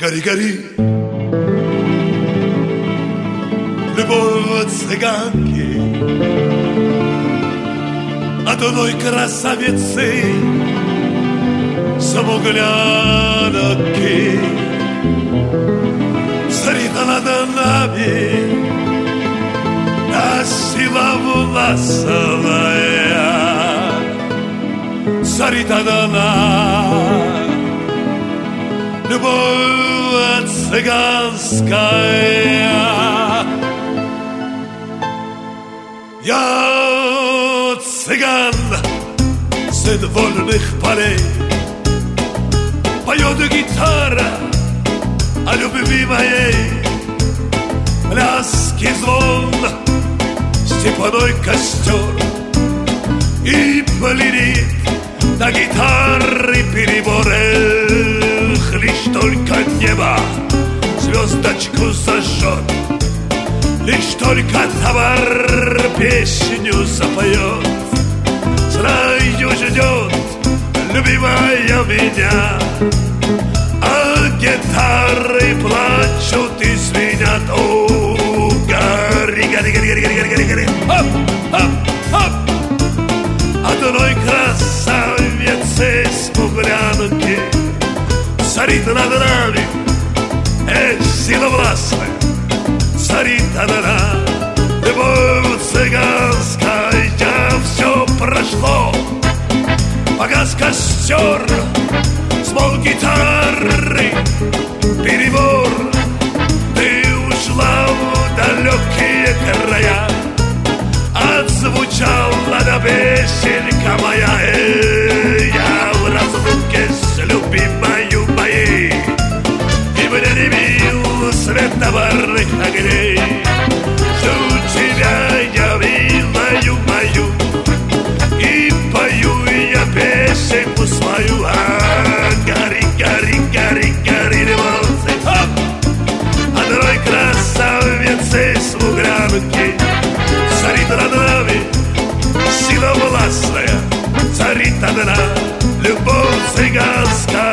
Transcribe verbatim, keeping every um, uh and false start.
Гори, гори, любовь цыганки, от одной красавицы самоглядки. Царита над нами, а сила властная, царита дана, любовь цыганская. Я цыган, сын вольных полей, поет гитара о любви моей, пляски, звон, степной костер, и пленит до гитары перебор. Эх, лишь только небо звездочку зажжет, лишь только товар песню запоет. Знаю, ждет любимая меня, а гитары плачут и звенят. О, гори, гори, гори, гори, гори, гори, гори. Хоп, хоп, хоп. Одной красавицы смуглянки царит над нами, эх, сила властная, царит она. Любовь цыганская, все прошло, погас костер, смол гитары, перебор. Ты ушла в далекие края, отзвучала на песенка моя. Эй, я в разлуке с любимою моей, и мне не мил свет товарных огней. Жду тебя, я милою мою, и пою я песенку свою. А гори, гори, гори, гори, любовь, хоп! Одной красавицы смуглянки царит над нами, сила властная, царит одна, любовь цыганская.